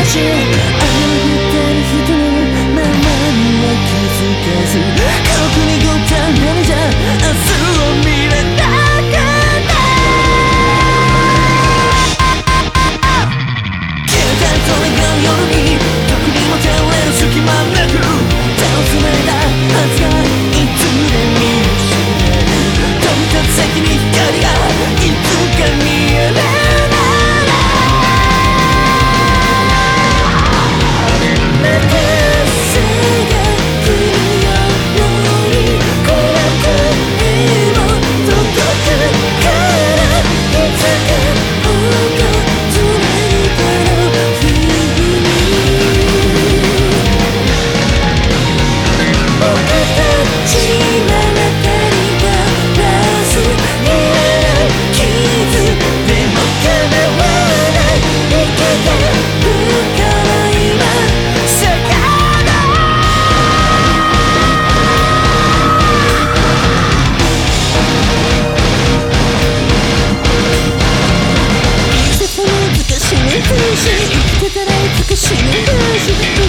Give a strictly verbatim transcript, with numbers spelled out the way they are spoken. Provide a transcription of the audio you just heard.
しあの二人人のままには気づかず過去にごたんれじゃ明日を見れなかった消えたそれが夜にどこにも手をれる隙間なく手をつないだはずがいつで見失う飛び立つ先に光がいつか見える生きてたらいつか死ぬはず